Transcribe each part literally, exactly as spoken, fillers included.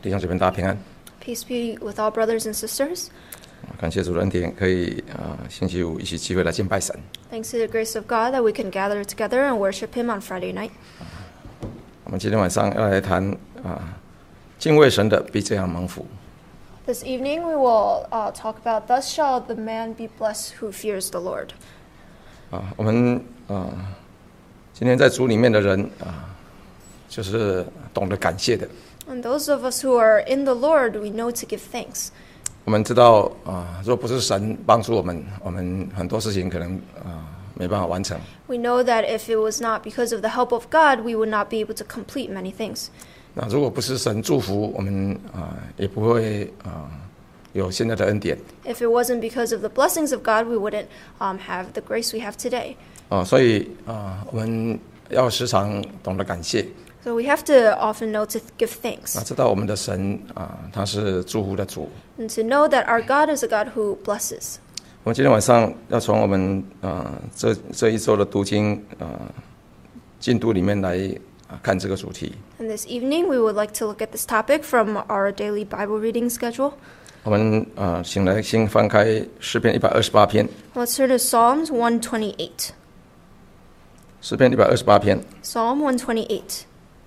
弟兄姐妹大家平安。 Peace be with all brothers and sisters. 感谢主的恩典，可以啊、呃、星期五一起聚会来敬拜神。 Thanks to the grace of God that we can gather together and worship Him on Friday night. 我们今天晚上要来谈啊、敬畏神的必这样蒙福。 This evening we will uh, talk about, "Thus shall the man be blessed who fears the Lord." 啊，我们啊、今天在主里面的人啊、就是懂得感谢的。 And those of us who are in the Lord, we know to give thanks. 我们知道啊、若不是神帮助我们，我们很多事情可能啊、没办法完成。 We know that if it was not because of the help of God, we would not be able to complete many things. 那如果不是神祝福我们啊、也不会啊、有现在的恩典。 If it wasn't because of the blessings of God, we wouldn't um, have the grace we have today. 啊、所以啊、我们要时常懂得感谢。 So we have to often know to give thanks 那知道我们的神啊、他是祝福的主。 and to know that our God is a God who blesses. 我们今天晚上要从我们啊、这这一周的读经啊、进度里面来啊、看这个主题。 And this evening, we would like to look at this topic from our daily Bible reading schedule. 我们啊、请来先翻开诗篇一百二十八篇， Let's turn to Psalms one twenty-eight. 诗篇一百二十八篇 Psalm one twenty-eight,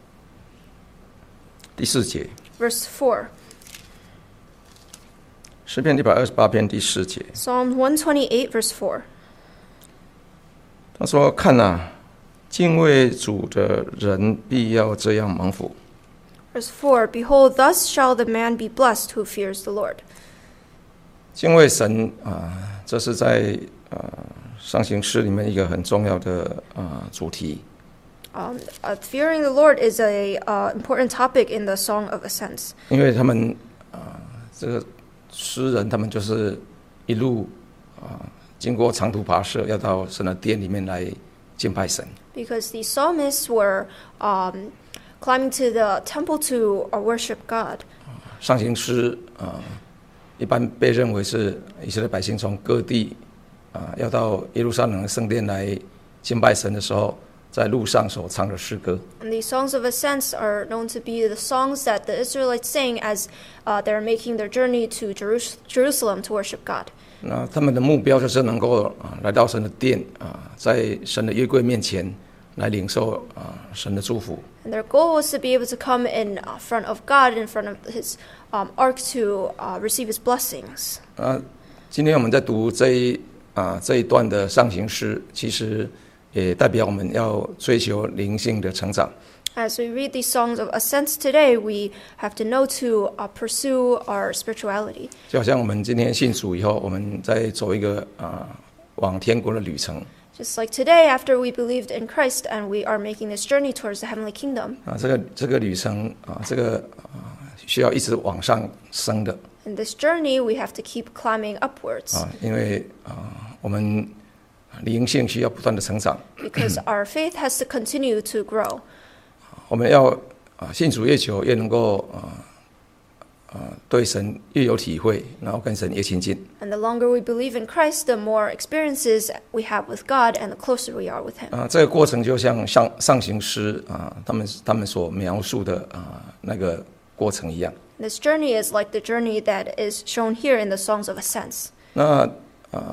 第四节。 verse four. 诗篇一百二十八篇第四节， Psalm one twenty-eight, verse four. 他说：“看啊，敬畏主的人必要这样蒙福。” Verse four, "Behold, thus shall the man be blessed who fears the Lord." 敬畏神啊、这是在啊、上行诗里面一个很重要的啊、主题。 Um, uh, fearing the Lord is a uh, important topic in the Song of Ascents. 因为他们啊、这个诗人他们就是一路啊、经过长途跋涉，要到神的殿里面来敬拜神。 Because the psalmists were um, climbing to the temple to uh, worship God. 上行诗啊、一般被认为是以色列百姓从各地啊、要到耶路撒冷的圣殿来敬拜神的时候，在路上所唱的诗歌。 And the songs of ascents are known to be the songs that the Israelites sang as uh, they're making their journey to Jerus- Jerusalem to worship God. 那他们的目标就是能够啊、来到神的殿啊、在神的约柜面前来领受啊、神的祝福。 And their goal was to be able to come in uh, front of God, in front of His um, ark to uh, receive His blessings. 啊，今天我们在读这一啊、这一段的上行诗，其实也代表我们要追求灵性的成长。 As we read these songs of ascents today, we have to know to uh, pursue our spirituality. 就好像我们今天信主以后，我们在走一个啊、往天国的旅程 Just like today, after we believed in Christ and we are making this journey towards the heavenly kingdom. 啊，这个这个旅程啊，这个啊需要一直往上升的 In this journey, we have to keep climbing upwards 啊，因为啊我们灵性需要不断的成长， because our faith has to continue to grow. 我们要啊信主越久，越能够啊啊对神越有体会，然后跟神越亲近。 And the longer we believe in Christ, the more experiences we have with God and the closer we are with Him. 啊，这个过程就像上上行诗啊，他们他们所描述的啊那个过程一样。 This journey is like the journey that is shown here in the Songs of Ascents. 那啊，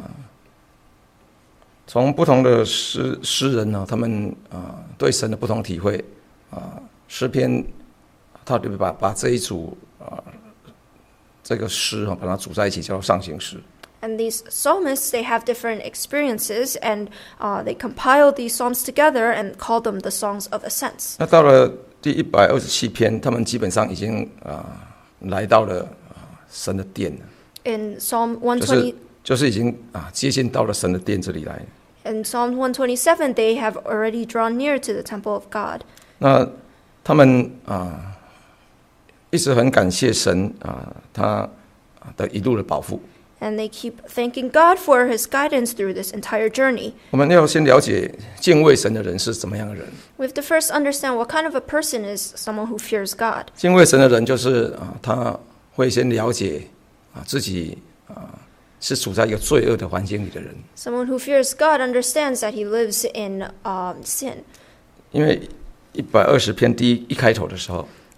从不同的诗诗人呢，他们啊对神的不同体会啊，诗篇他就把把这一组啊这个诗啊把它组在一起，叫上行诗。 And these psalmists, they have different experiences, and uh, they compiled these psalms together and called them the Songs of Ascents. 那到了第一百二十七篇，他们基本上已经啊来到了啊神的殿了， In Psalm 就 one twenty, 是就是已经啊接近到了神的殿这里来。 in Psalm one twenty-seven, they have already drawn near to the temple of God. 那他们啊一直很感谢神啊他的一路的保护。 And they keep thanking God for His guidance through this entire journey. 我们要先了解敬畏神的人是怎么样的人。 We have to first understand what kind of a person is someone who fears God. 敬畏神的人就是啊，他会先了解啊自己啊是处在一个罪恶的环境里的人。 Someone who fears God understands that he lives in um, sin. 因为一百二十篇第一一开头的时候，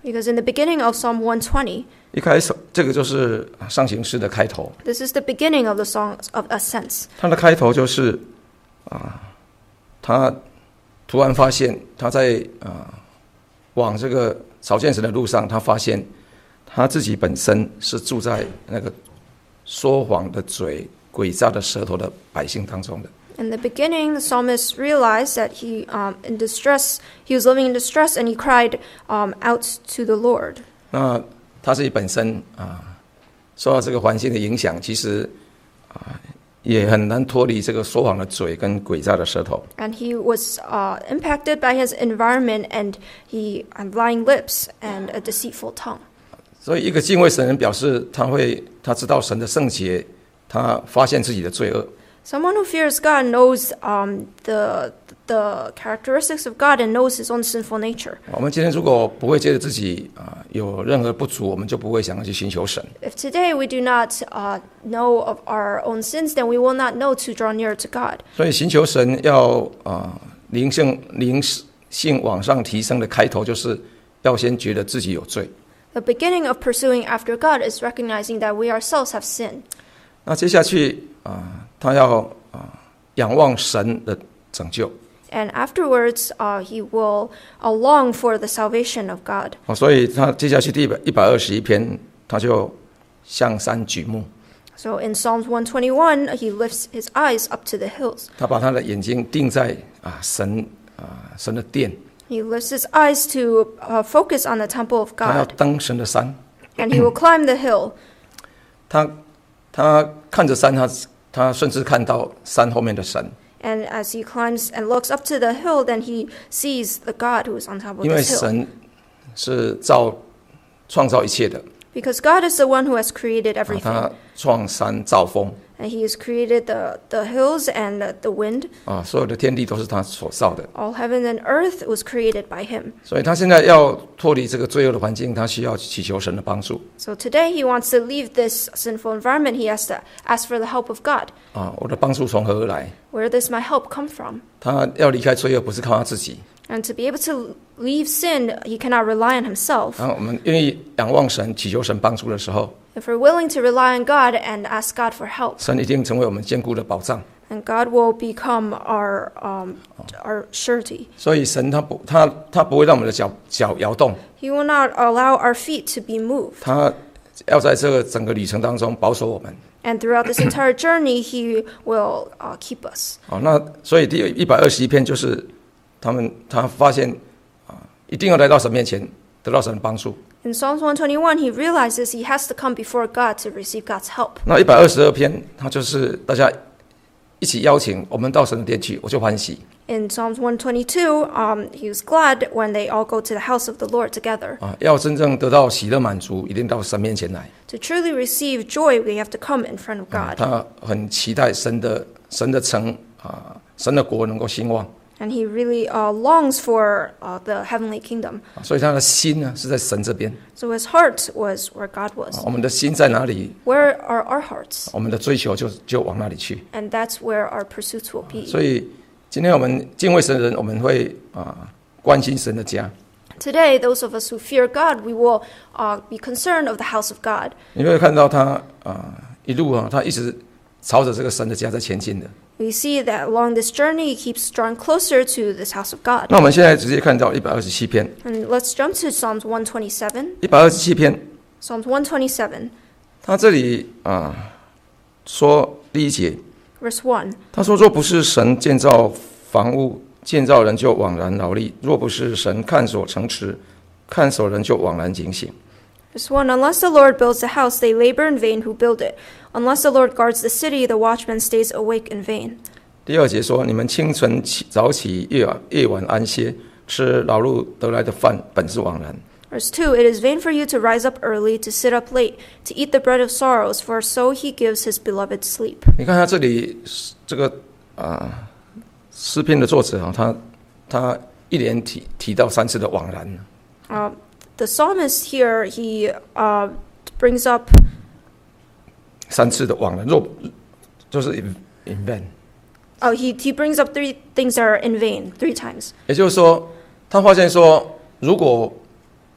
Because in the beginning of Psalm one twenty, 一开始这个就是上行诗的开头， this is the beginning of the Song of Ascents. 它的开头就是啊，他突然发现他在啊往这个朝见神的路上，他发现他自己本身是住在那个说谎的嘴、诡诈的舌头的百姓当中的。 In the beginning, the psalmist realized that he, um, in distress, he was living in distress, and he cried um, out to the Lord. 那他自己本身啊，受到这个环境的影响，其实啊也很难脱离这个说谎的嘴跟诡诈的舌头。 And he was uh, impacted by his environment, and he had lying lips and a deceitful tongue. 所以，一个敬畏神的人表示，他会他知道神的圣洁，他发现自己的罪恶。 Someone who fears God knows um, the the characteristics of God and knows his own sinful nature. 我们今天如果不会觉得自己啊、有任何不足，我们就不会想要去寻求神。 If today we do not uh, know of our own sins, then we will not know to draw near to God. 所以寻求神要啊、灵性灵性往上提升的开头，就是要先觉得自己有罪。 The beginning of pursuing after God is recognizing that we ourselves have sinned. 那接下去啊、他要啊、仰望神的拯救。 And afterwards, uh, he will uh, long for the salvation of God. 哦，所以他接下去第一百一百二十一篇，他就向山举目， So in Psalms one twenty-one, he lifts his eyes up to the hills. 他把他的眼睛定在啊神啊神的殿， He lifts his eyes to uh, focus on the temple of 他要 God. 登神的山。 And he will climb the hill. 他他看着山，他他甚至看到山后面的神， And as he climbs and looks up to the hill, then he sees the God who is on top of 因为 this hill. 神是造创造一切的， Because God is the one who has created 啊 everything. 他创山造风 And he has created the, the hills and the, the wind. 啊，所有的天地都是他所造的。 All heaven and earth was created by him. 所以他现在要脱离这个罪恶的环境，他需要祈求神的帮助 So today he wants to leave this sinful environment. He has to ask for the help of God. 啊！我的帮助从何而来？ Where does my help come from? 他要离开罪恶，不是靠他自己。 And to be able to leave sin, he cannot rely on himself. 然后我们愿意仰望神、祈求神帮助的时候， If we're willing to rely on God and ask God for help, 神一定成为我们坚固的保障。 and God will become our um, our surety. 所以神他不他他不会让我们的脚脚摇动， He will not allow our feet to be moved. 他要在这个整个旅程当中保守我们。 And throughout this entire journey, he will uh, keep us. 好，那所以第一百二十一篇就是他们他发现啊，一定要来到神面前得到神的帮助。 In Psalms one twenty-one, he realizes he has to come before God to receive God's help. 那一百二十二篇，他就是大家一起邀请我们到神的殿去，我就欢喜。 In Psalms one twenty-two, um, he was glad when they all go to the house of the Lord together. 啊，要真正得到喜乐满足，一定到神面前来。 To truly receive joy, we have to come in front of 啊 God. 他很期待神的神的城啊，神的国能够兴旺。 And he really uh, longs for uh, the heavenly kingdom. 啊所以他的心呢是在神这边。 So his heart was where God 啊 was. 我们的心在哪里， Where are our hearts? 我们的追求就就往那里去。 And that's where our pursuits will be. 所以今天我们敬畏神的人，我们会啊关心神的家。 Today, those of us who fear God, we will uh, be concerned of the house of God. 你会看到他啊一路啊，他一直朝着这个神的家在前进的。 We see that along this journey, he keeps drawing closer to this house of God. 那我们现在直接看到一百二十七篇， And let's jump to Psalms one twenty-seven. 一百二十七篇， Psalms one twenty-seven, 他这里啊说第一节， verse one. 他说：“若不是神建造房屋，建造人就枉然劳力；若不是神看守城池，看守人就枉然警醒。” Verse one, unless the Lord builds the house, they labor in vain who build it. Unless the Lord guards the city, the watchman stays awake in vain. 第二节说：“你们清晨起早起，夜晚夜晚安歇，吃劳碌得来的饭，本是枉然。” Verse two, it is vain for you to rise up early, to sit up late, to eat the bread of sorrows, for so he gives his beloved sleep. 你看他这里这个啊诗篇的作者啊，他他一连提提到三次的枉然。 Uh, the psalmist here, he uh, brings up 三次的枉然，若就是 in in vain， oh he he brings up three things that are in vain three times. 也就是说，他发现说，如果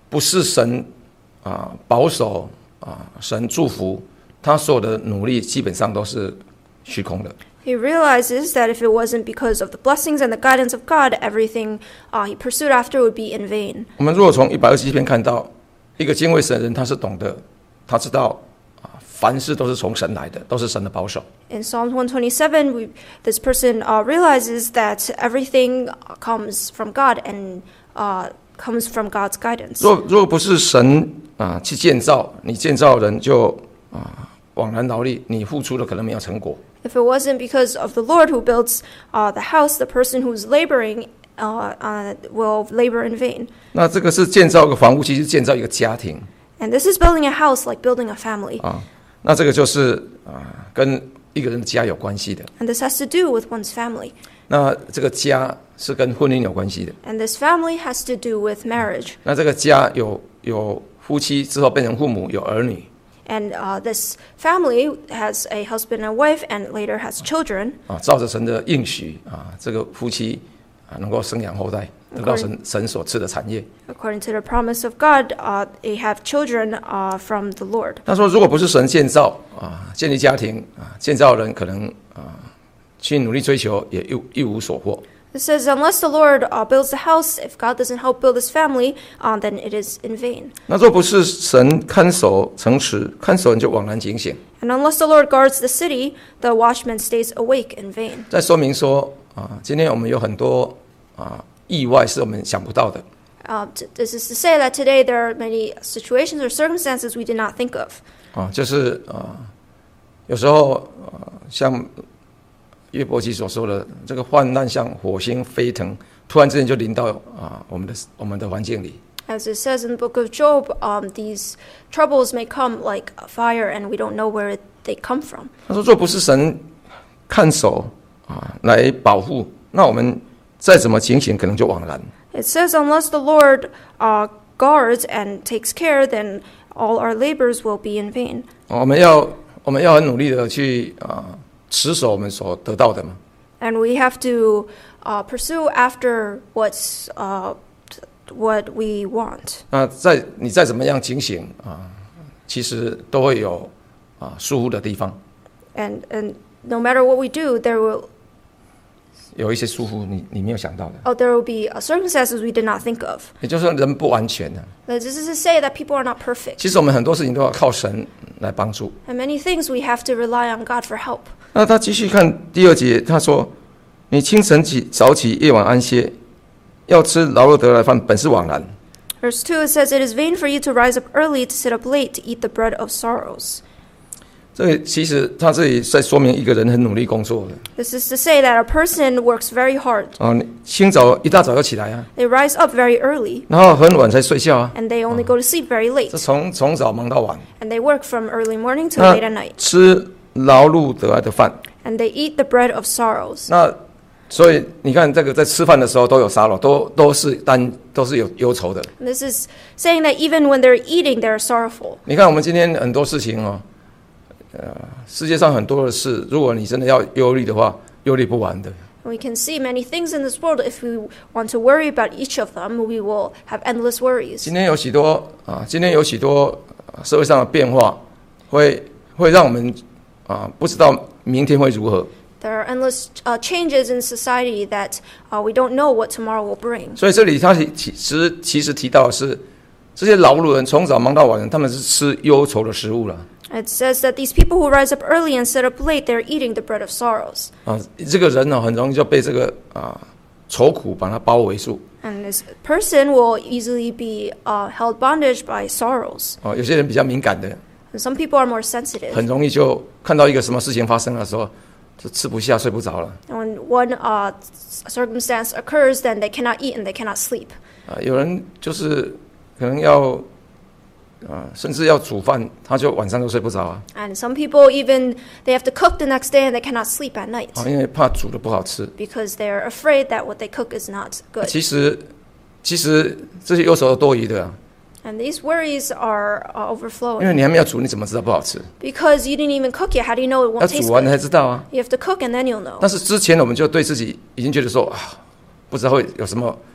不是神啊保守啊神祝福，他所有的努力基本上都是虚空的。 He realizes that if it wasn't because of the blessings and the guidance of God, everything uh, he pursued after would be in vain. 我们如果从一百二十七篇看到一个敬畏神的人，他是懂得，他知道啊，凡事都是从神来的，都是神的保守。 In Psalm one twenty-seven, we, this person uh, realizes that everything comes from God and uh, comes from God's guidance. 若若不是神啊去建造，你建造人就啊枉然劳力，你付出的可能没有成果。 If it wasn't because of the Lord who builds uh, the house, the person who's laboring uh, uh, will labor in vain. 那这个是建造一个房屋，其实建造一个家庭。 And this is building a house like building a family. 啊，那这个就是啊跟一个人的家有关系的。 And this has to do with one's family. 那这个家是跟婚姻有关系的。 And this family has to do with marriage. 那这个家有有夫妻之后变成父母，有儿女。 And uh, this family has a husband and wife and later has children. 啊，照着神的应许啊，这个夫妻啊能够生养后代，得到神神所赐的产业。 According to the promise of God, uh, they have children uh, from the Lord. 他说，如果不是神建造啊，建立家庭啊，建造人可能啊去努力追求，也一一无所获。 It says, unless the Lord uh, builds the house, if God doesn't help build his family, uh, then it is in vain. 那若不是神看守城池，看守人就枉然警醒。 And unless the Lord guards the city, the watchman stays awake in vain. 再说明说啊，今天我们有很多啊意外是我们想不到的。 Uh, t- this is to say that today there are many situations or circumstances we did not think of. 啊，就是啊，有时候啊，像约伯记所说的，这个患难像火星飞腾，突然之间就临到啊我们的我们的环境里。 As it says in the book of Job, um, these troubles may come like a fire, and we don't know where they come from. 他说，若不是神看守啊来保护，那我们再怎么警醒，可能就枉然。 It says, unless the Lord uh, guards and takes care, then all our labors will be in vain. 我们要我们要很努力的去啊持守我们所得到的嘛。 And we have to uh, pursue after what's uh, what we want. 那再你再怎么样警醒啊，其实都会有啊疏忽的地方。 And and no matter what we do, there will 有一些疏忽你你没有想到的。 oh there will be uh, circumstances we did not think of. 也就是说，人不完全的。 This is to say that people are not perfect. 其实我们很多事情都要靠神来帮助。 And many things we have to rely on God for help. 那他继续看第二节，他说：“你清晨起早起，夜晚安歇，要吃劳碌得来的饭，本是枉然。” Verse two, it says, "It is vain for you to rise up early, to sit up late, to eat the bread of sorrows." 这个其实他这里在说明一个人很努力工作的。 This is to say that a person works very hard. 啊，你清早一大早要起来啊， They rise up very early, 然后很晚才睡觉啊， and they only go to sleep very 这 late. 从从早忙到晚。 And they work from early morning till 那 late at night. 吃劳碌得来的饭， And they eat the bread of sorrows. 那所以你看，这个在吃饭的时候都有沙漏，都都是担都是有忧愁的。 And this is saying that even when they're eating, they're sorrowful. 你看我们今天很多事情哦，呃，世界上很多的事，如果你真的要忧虑的话，忧虑不完的。 We can see many things in this world. If we want to worry about each of them, we will have endless worries. 今天有许多啊，今天有许多社会上的变化，会会让我们啊不知道明天会如何。 There are endless uh, changes in society that uh, we don't know what tomorrow will bring. 所以这里他其实其实提到的是，这些劳碌人从早忙到晚，他们是吃忧愁的食物了。 It says that these people who rise up early and sit up late, they're eating the bread of sorrows. 啊，这个人呢、哦，很容易就被这个啊愁苦把他包围住。 And this person will easily be uh, held bondage by sorrows. 哦，有些人比较敏感的， And some people are more sensitive. 很容易就看到一个什么事情发生的时候，就吃不下、睡不着了。 And when one uh, circumstance occurs, then they cannot eat and they cannot sleep. 啊，有人就是可能要啊，甚至要煮饭，他就晚上都睡不着啊。 And some people even, they have to cook the next day and they cannot sleep at night. 啊，因为怕煮的不好吃。 Because they're afraid that what they cook is not good. 其实，其实这些忧愁都多余的啊， And these worries are uh, 因为 overflowing. 你还没有煮，你怎么知道不好吃？ Because you didn't even cook yet, how do you know it 要 won't taste 煮完 good? 才知道啊。 You have to cook and then you'll know. 但是之前我们就对自己已经觉得说啊，不知道会有什么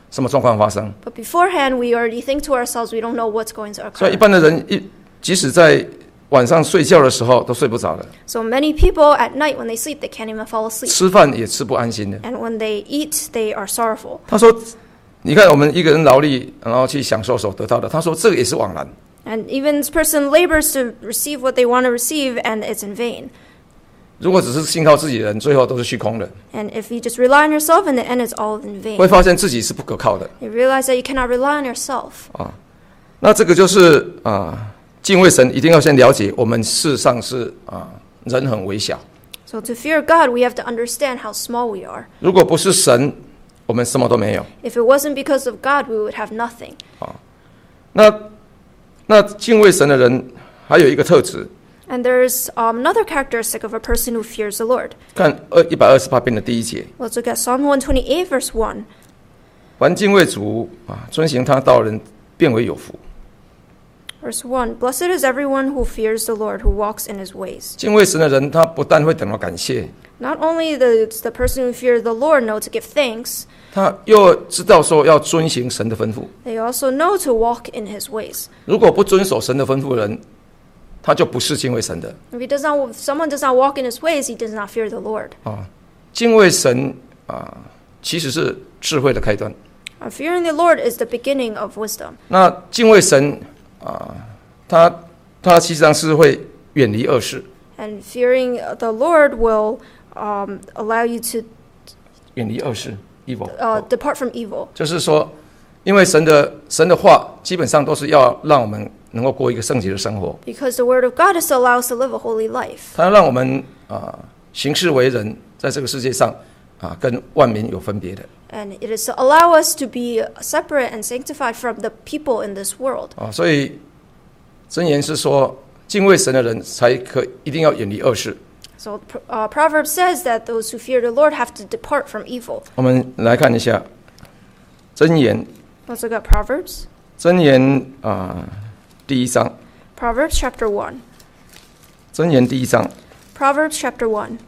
什么状况发生。 But beforehand, we already think to ourselves, we don't know what's going to 所以一 occur. 般的人一即使在晚上睡觉的时候都睡不着的， So many people at night, when they sleep, they can't even fall asleep. 吃饭也吃不安心的。 And when they eat, they are sorrowful. 他说：“你看，我们一个人劳力，然后去享受所得到的。他说这个也是枉然。 And even this person labors to receive what they want to receive, and it's in vain. 如果只是信靠自己的人，最后都是虚空的， And if you just rely on yourself, in the end, it's all in 会 vain. 发现自己是不可靠的 You realize that you cannot rely on yourself. 啊。那这个就是啊，敬畏神一定要先了解，我们事实上是啊，人很微小。 So to fear God, we have to understand how small we are. 如果不是神，我们什么都没有。 If it wasn't because of God, we would have nothing. 那那敬畏神的人还有一个特质， And there's um, another characteristic of a person who fears the Lord. 看二一百二十八篇的第一节。 Let's look at Psalm one twenty-eight, verse one. 凡敬畏主啊，遵行他道人，变为有福。 Verse one. Blessed is everyone who fears the Lord, who walks in his ways. 敬畏神的人，他不但会等到感谢， Not only does the person who fears the Lord know to give thanks, 他又知道说要遵行神的吩咐。 they also know to walk in his ways. 如果不遵守神的吩咐的人，他就不是敬畏神的 If he does not, if someone does not walk in his ways, he does not fear the Lord. 啊。敬畏神啊，其实是智慧的开端。 Uh, fearing the Lord is the beginning of wisdom. 那敬畏神啊，他他其实上是会远离恶事， And fearing the Lord will um, allow you to 远离恶事 evil，、 uh, depart from evil. 就是说，因为神的神的话基本上都是要让我们能够过一个圣洁的生活， Because the word of God is to allow us to live a holy life. 他要让我们啊行事为人，在这个世界上啊跟万民有分别的 And it is to allow us to be separate and sanctified from the people in this world. 啊，所以箴言是说，敬畏神的人才可一定要远离恶事。 So uh, Proverbs says that those who fear the Lord have to depart from evil. 我们来看一下箴言， Let's look at Proverbs. 箴言啊第一章， Proverbs chapter one. 箴言第一章， Proverbs chapter one.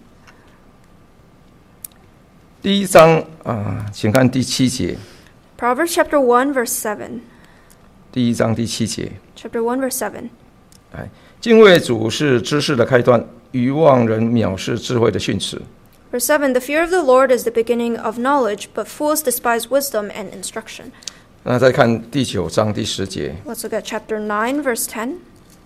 第一章啊，请看第七节， Proverbs chapter one, verse seven. 第一章第七节， Chapter one, verse seven. 哎，敬畏主是知识的开端，愚妄人藐视智慧的训词。 Verse seven. The fear of the Lord is the beginning of knowledge, but fools despise wisdom and instruction. 那再看第九章第十节， Let's look at chapter nine, verse ten.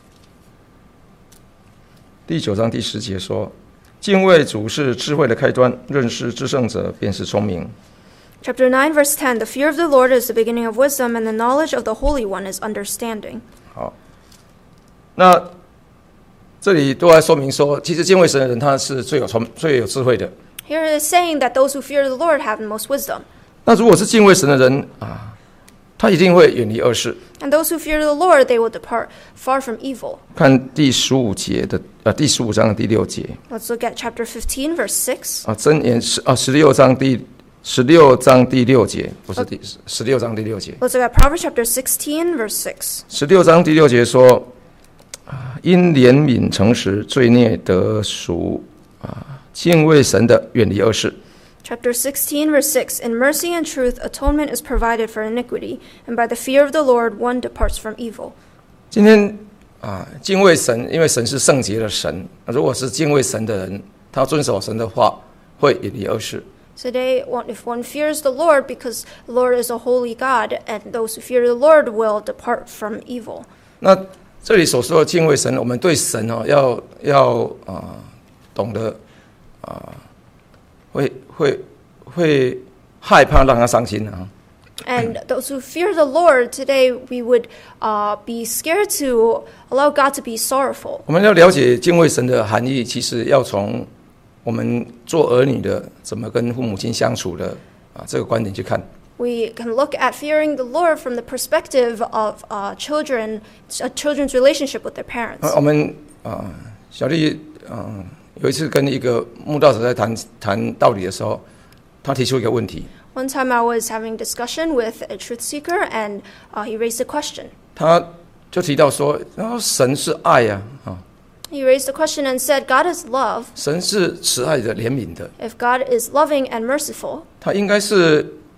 第九章第十节说，敬畏主是智慧的开端，认识至圣者便是聪明。 Chapter nine, verse ten. The fear of the Lord is the beginning of wisdom, and the knowledge of the Holy One is understanding. 好，那这里都在说明说，其实敬畏神的人他是最有聪、最有智慧的。 Here it is saying that those who fear the Lord have the most wisdom. 那如果是敬畏神的人啊，他一定会远离恶事。 And those who fear the Lord, they will depart far from evil. 看第十五节的呃第十五章的第六节 Let's look at chapter fifteen, verse six. 啊，箴言十啊十六章第十六章第六节，不是第十六章第六节。 Let's look at Proverbs chapter sixteen, verse six. 十六章第六节说，啊，因怜悯诚实，罪孽得赎啊，敬畏神的远离恶事。 Chapter sixteen, verse six. In mercy and truth, atonement is provided for iniquity, and by the fear of the Lord, one departs from evil. 今天啊，敬畏神，因为神是圣洁的神。如果是敬畏神的人，他遵守神的话，会远离恶事。 Today, one- if one fears the Lord, because the Lord is a holy God, and those who fear the Lord will depart from evil. 那这里所说的敬畏神，我们对神哦，要要啊、懂得啊、会会会害怕让他伤心啊。 And those who fear the Lord, today we would uh, be scared to allow God to be sorrowful. 我们要了解敬畏神的含义，其实要从我们做儿女的怎么跟父母亲相处的啊这个观点去看。 We can look at fearing the Lord from the perspective of uh, children, a children's relationship with their parents. 啊，我们啊，小丽嗯、有一次跟一个慕道者在谈谈道理的时候，他提出一个问题， One time I was having discussion with a truth seeker, and uh, he raised a question. 他就提到说，然后神是爱呀、啊， He raised a question and said, God is love. 神是慈爱的、怜悯的， If God is loving and merciful, 他应该是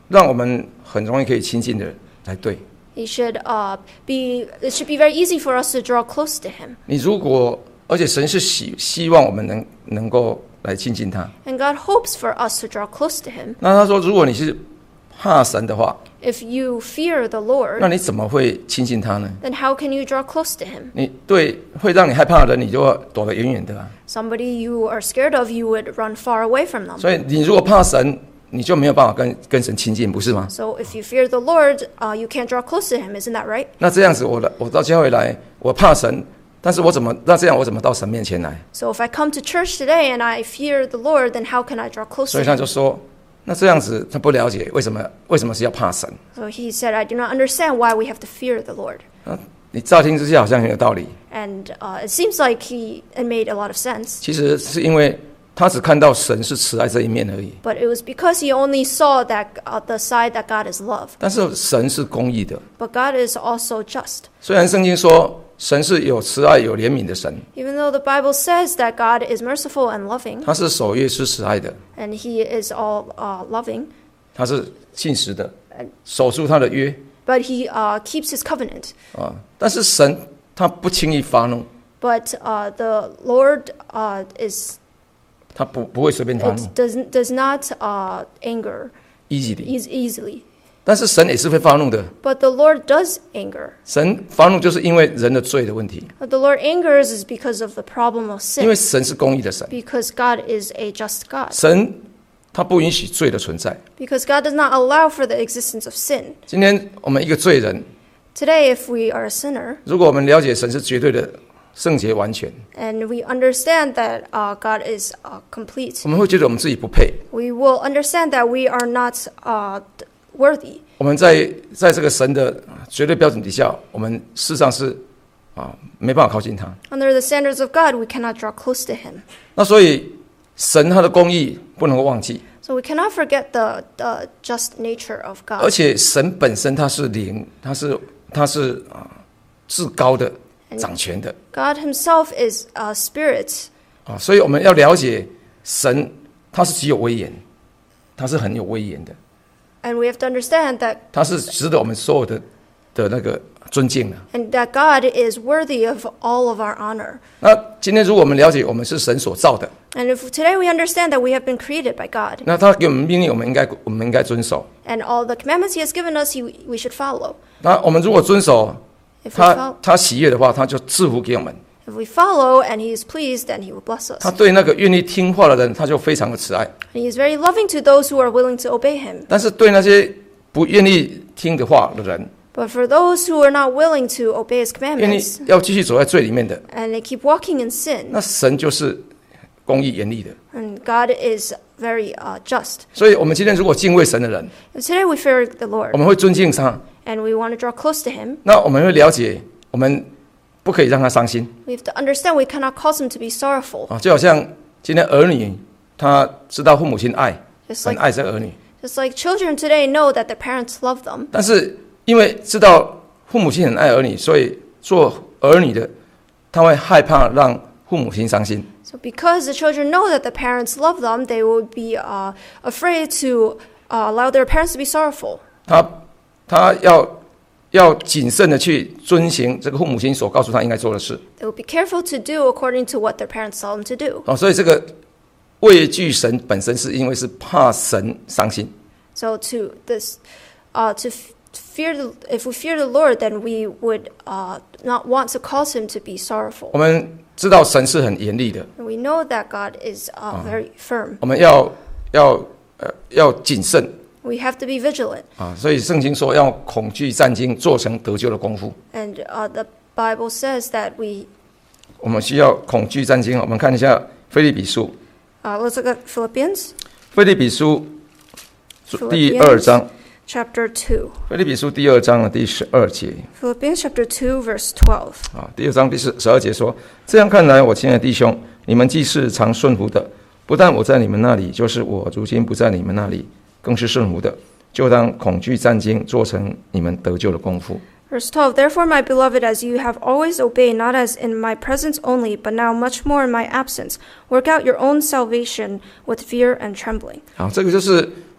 让我们很容易可以亲近的人才对。 He should uh, be. It should be very easy for us to draw close to Him. 你如果，而且神是希希望我们能能够来亲近他。 And God hopes for us to draw close to Him. 那他说，如果你是怕神的话， If you fear the Lord, 那你怎么会亲近他呢？ then how can you draw close to Him? 你对会让你害怕的人，你就要躲得远远的啊。 Somebody you are scared of, you would run far away from them. 所以你如果怕神，你就没有办法跟跟神亲近，不是吗？ So if you fear the Lord, uh, you can't draw close to Him. Isn't that right? 那这样子，我的我到教会来，我怕神，但是我怎么那这样我怎么到神面前来？ So if I come to church today and I fear the Lord, then how can I draw close 所 to 以他 Him? 就说，那这样子他不了解为什么为什么是要怕神。 So he said, I do not understand why we have to fear the Lord. 啊，你乍听之下好像很有道理， And uh, it seems like he it made a lot of sense. 其实是因为他只看到神是慈爱这一面而已。 But it was because he only saw that uh, the side that God is love. 但是神是公义的， But God is also just. 虽然圣经说神是有慈爱有怜悯的神， Even though the Bible says that God is merciful and loving, 他是守约施慈爱的， and he is all uh, loving, 他是信实的，守住他的约 but he uh, keeps his covenant. 啊。但是神他不轻易发怒， But uh, the Lord uh, is 他不不会随便发怒 it does does not uh, anger ，easily。 eas- easily. 但是神也是会发怒的， But the Lord does anger. 神发怒就是因为人的罪的问题， But the Lord angers is because of the problem of 因为 sin. 神是公义的神， Because God is a just God. 神他不允许罪的存在。 Because God does not allow for the existence of sin. 今天我们一个罪人， Today, if we are a sinner 如果我们了解神是绝对的圣洁完全， and we understand that uh, God is uh, complete, 我们会觉得我们自己不配。 we will understand that we are not uh, worthy. 我们在在这个神的绝对标准底下，我们事实上是啊没办法靠近他。 Under the standards of God, we cannot draw close to Him. 那所以神他的公义不能够忘记， So we cannot forget the, the just nature of 而 God. 且神本身他是灵，他是他是啊至高的掌权的 God Himself is a spirit. 啊，所以我们要了解神他是极有威严，他是很有威严的， And we have to understand that 他是值得我们所有的的那个尊敬的。 and that God is worthy of all of our honor. 那今天如果我们了解我们是神所造的， And if today we understand that we have been created by God, 那他给我们命令，我们应该我们应该遵守。 and all the commandments He has given us, he, we should follow. 那我们如果遵守 If we, 他 fol- 他喜悦的话，他就赐福给我们。 if we follow and He is pleased, then He will bless 他 us. 对那个愿意听话的人，他就非常的慈爱。 And He is very loving to those who are willing to obey Him. 但是对那些不愿意听的话的人， But for those who are not willing to obey His 愿意 commandments 要继续走在罪里面的， and they keep walking in sin, 那神就是公义严厉的。 and God is very uh, just. 所以，我们今天如果敬畏神的人， And today we fear the 我 Lord, 们会尊敬他， and we want to draw close to Him. 那我们会了解，我们不可以让他伤心 We have to understand we cannot cause Him to be sorrowful. 啊。就好像今天儿女，他知道父母亲爱， Just 很 like 爱这个儿女， Just like children today know that their parents love them, 但是因为知道父母亲很爱儿女，所以做儿女的他会害怕让父母亲伤心。 so because the children know that the parents love them, they will be uh, afraid to uh, allow their parents to be sorrowful. 他他要要谨慎的去遵行这个父母亲所告诉他应该做的事 They will be careful to do according to what their parents tell them to do. 哦。所以这个畏惧神本身是因为是怕神伤心。 So to this, uh, to f- fear, the, if we fear the Lord, then we would uh, not want to cause Him to be sorrowful. 我们知道神是很严厉的， And we know that God is uh, very firm. 我们要要呃要谨慎 We have to be vigilant. 啊。所以圣经说要恐惧战惊，做成得救的功夫。 And uh, the Bible says that we. 我们需要恐惧战惊。我们看一下腓立比书， Uh, let's look at Philippians 腓立比书 Philippians 第二章， chapter two. 腓立比书第二章的第十二节 Philippians chapter two, verse twelve. 啊，第二章第十十二节说：这样看来，我亲爱的弟兄，你们既是常顺服的，不但我在你们那里，就是我如今不在你们那里，更是顺服的，就当恐惧战惊，做成你们得救的功夫。 Verse twelve, Therefore, my beloved, as you have always obeyed, not as in my presence only, but now much more in my absence, work out your own salvation with fear and trembling. 好，这个就是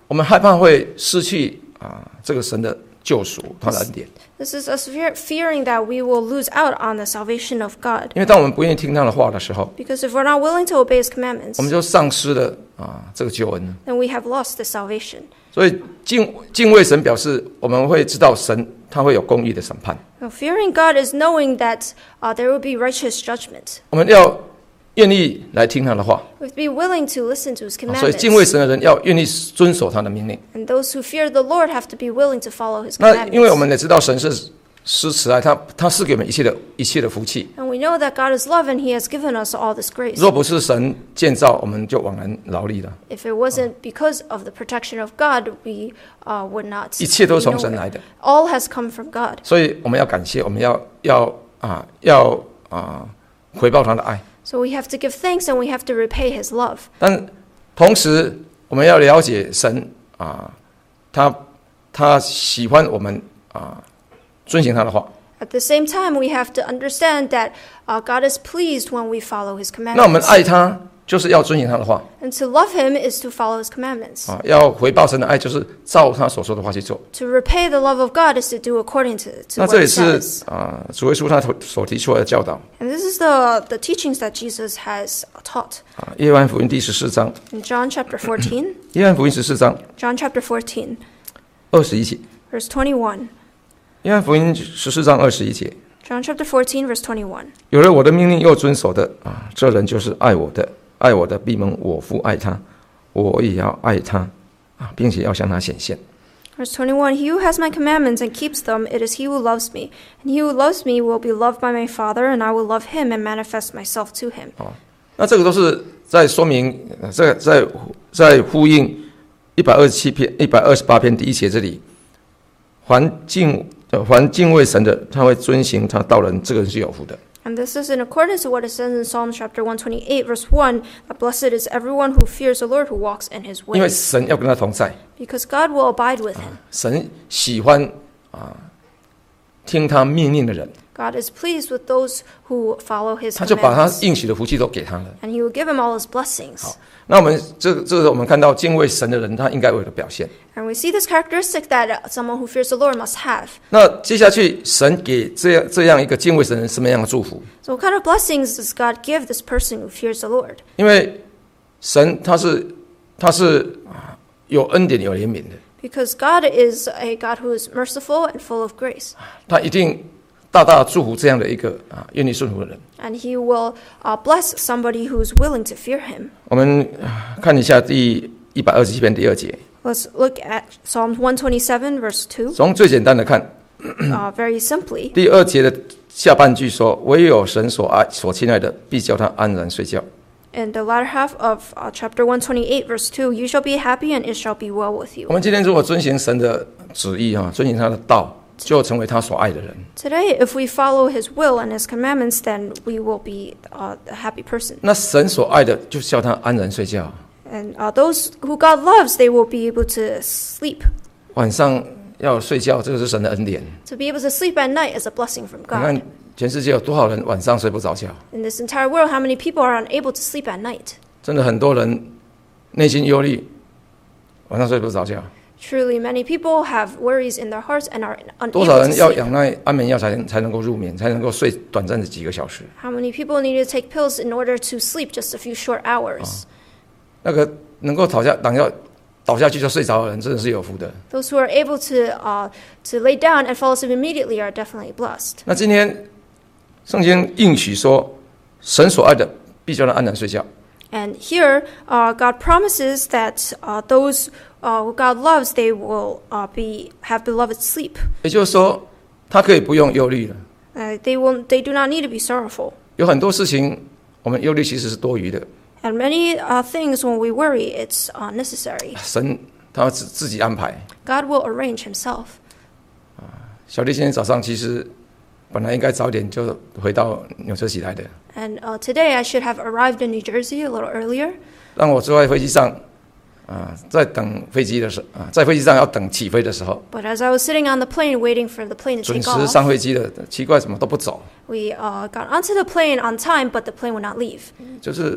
我们害怕会失去啊这个神的救赎，他的恩典。 This is us fear, fearing that we will lose out on the salvation of God. 因为当我们不愿意听他的话的时候， Because if we're not willing to obey His commandments, 我们就丧失了啊这个救恩。 then we have lost the salvation. 所以敬敬畏神表示我们会知道神他会有公义的审判。 Now, fearing God is knowing that uh, there will be righteous judgment. 我们要愿意来听他的话， We have to be willing to listen to His 所以敬畏 commandments. 神的人要愿意遵守他的命令。 And those who fear the Lord have to be willing to follow His 那因为我 commandments. 们也知道神是施慈爱，他他赐给我们一切的一切的福气。 And we know that God is love and He has given us all this grace. 若不是神建造，我们就枉然劳力了。 If it wasn't because of the protection of God, we uh, would not. 一切都是 be 从神 nowhere. 来的， All has come from God. 所以我们要感谢，我们要要啊要啊回报他的爱。 So we have to give thanks and we have to repay His love. 但同时，我们要了解神啊，他他喜欢我们啊遵行他的话。 At the same time, we have to understand that uh, God is pleased when we follow His 那我们 commandments. 爱他，就是要遵行他的话 And to love Him is to follow His commandments. 啊，要回报神的爱，就是照他所说的话去做。 To repay the love of God is to do according to, to 那 what 这 He 也是 says. 啊主耶稣他所提出来的教导 And this is the, the teachings that Jesus has taught. 啊。约翰福音第十四章， In John chapter fourteen, 约翰福音十四章 John chapter fourteen, 二十一节， verse twenty-one. 约翰福音十四章二十一节。 John chapter fourteen, verse twenty-one. 有了我的命令又遵守的啊，这人就是爱我的，爱我的必蒙我父爱他，我也要爱他啊，并且要向他显现。 Verse twenty-one, He who has my commandments and keeps them, it is he who loves me. And he who loves me will be loved by my Father, and I will love him and manifest myself to him. 哦，那这个都是在说明，呃这个在在呼应一百二十七篇、一百二十八篇第一节这里，凡敬呃凡敬畏神的，他会遵行他道人，这个人是有福的。 And this is in accordance to what it says in Psalm chapter one twenty-eight, verse one, that blessed is everyone who fears the Lord, who walks in his 因为 ways. 神要跟他同在， Because God will abide with him. 神喜欢啊听他命令的人， God is pleased with those who follow his 他就把他 commandments. 应许的福气都给他了。 And he will give him all his blessings. 好，那我们这个这个我们看到敬畏神的人，他应该有的表现。 And we see this characteristic that uh, someone who fears the Lord must have. 那接下去，神给这样这样一个敬畏神的人什么样的祝福？ So what kind of blessings does God give this person who fears the Lord? 因为神他是他是啊有恩典有怜悯的， Because God is a God who is merciful and full of grace. 他一定大大祝福这样的一个啊愿意顺服的人。 And he will uh, bless somebody who's willing to fear him. 我们啊看一下第一百二十七篇第二节， Let's look at Psalm one twenty-seven, verse two. 从最简单的看， Uh, very simply, 第二节的下半句说：“唯有神所爱所亲爱的，必叫他安然睡觉。” in the latter half of uh, chapter one twenty-eight, verse two, you shall be happy and it shall be well with 我 you. 们今天如果遵行神的旨意啊，遵行他的道，就成为他所爱的人。 Today, if we follow his will and his commandments, then we will be uh, a happy person. 那神所爱的，就叫他安然睡觉。 And uh, those who God loves, they will be able to sleep. 晚上要睡觉，这个是神的恩典。 To be able to sleep at night is a blessing from 你看 God. 全世界有多少人晚上睡不着觉？ In this entire world, how many people are unable to sleep at night? 真的很多人内心忧虑，晚上睡不着觉。 Truly, many people have worries in their hearts and are 多 unable 少 to 人要 sleep. 仰赖安眠药才能才能够入眠，才能够睡短暂的几个小时？ How many people need to take pills in order to sleep just a few short hours? 那个能够倒下倒下倒下去就睡着的人，真的是有福的。 Those who are able to uh, to lay down and fall asleep immediately are definitely blessed. 那今天圣经应许说，神所爱的必叫他安然睡觉。 And here, uh, God promises that uh, those uh, who God loves, they will uh, be have beloved sleep. 也就是说，他可以不用忧虑了。 Uh, they will they do not need to be sorrowful. 有很多事情，我们忧虑其实是多余的。 And many uh, things, when we worry, it's uh, necessary. 神他自自己安排。 God will arrange Himself. 小弟今天早上其实本来应该早点就回到纽泽西来的， And uh, today, I should have arrived in New Jersey a little earlier. 让我坐在飞机上，啊，在等飞机的时候，啊，在飞机上要等起飞的时候， But as I was sitting on the plane waiting for the plane to 准 take 时 off, 上飞机的，奇怪怎么都不走， we uh, got onto the plane on time, but the plane would not leave. 就是